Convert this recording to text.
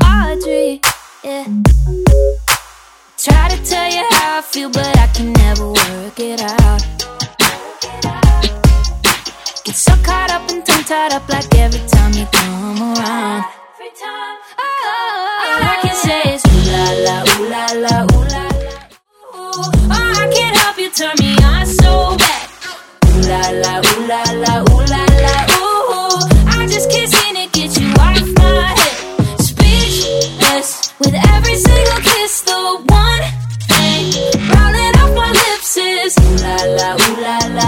Audrey, yeah. Try to tell you how I feel, but I can never work it out. Get so caught up and tongue-tied up like every time you come around. All I can say is ooh la la, ooh la la, ooh la la. Ooh, oh, I can't help you, turn me on so bad. Ooh la la, ooh la la, ooh la la, ooh. I just can't seem to get you off my head. Speechless with every single kiss. The one thing rolling off my lips is ooh la la, ooh la la.